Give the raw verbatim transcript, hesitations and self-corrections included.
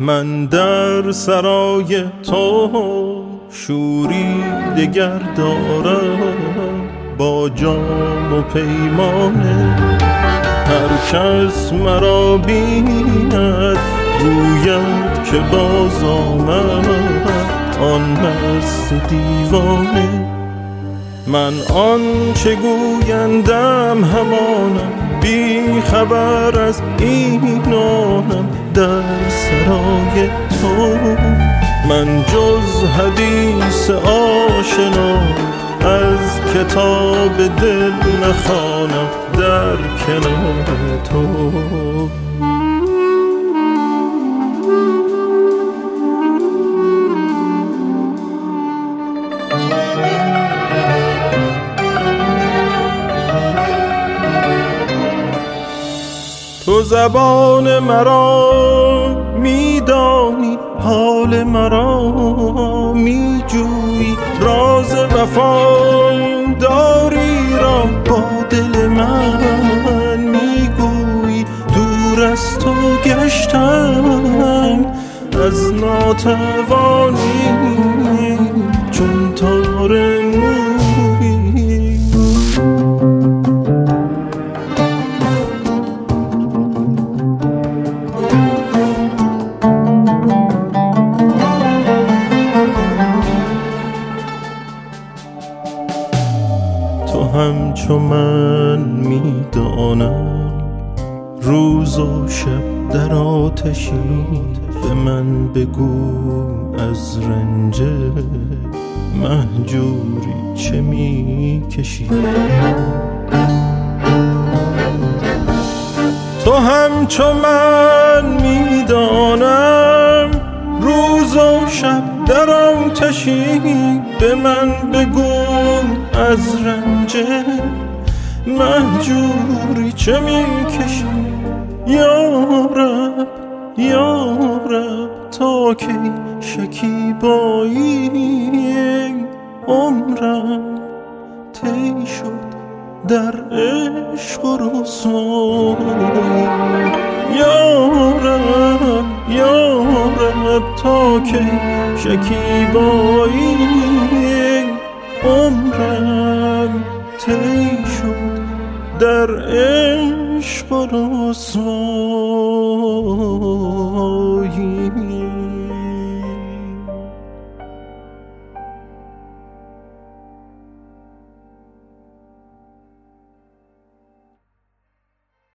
من در سرای تو شوری دگر دارم با جام و پیمانه. هر کس مرا بیند گوید که باز آمد آن مست دیوانه. من آن چه گویندم همانم، بی خبر از اینانم در سرای تو. من جز حدیث آشنا از کتاب دل نخوانم در کنار تو. تو زبان مرا میدانی، حال مرا میجویی، راز وفا داری را با دل من میگویی. دور از تو گشتم از ناتوانی چون تار مویی. تو همچو من میدانم روز و شب در آتشی، به من بگو از رنج مهجوری چه میکشی. تو همچو من میدانم روز و شب در آتشی، به من بگو از رنج مهجوری چه میکشی. یا رب یا رب تا کی شکیبایی عمرم طی شد در عشق و رسوایی. یا رب یا رب تا کی شکیبایی عمرم طی شد در عشق و رسوایی.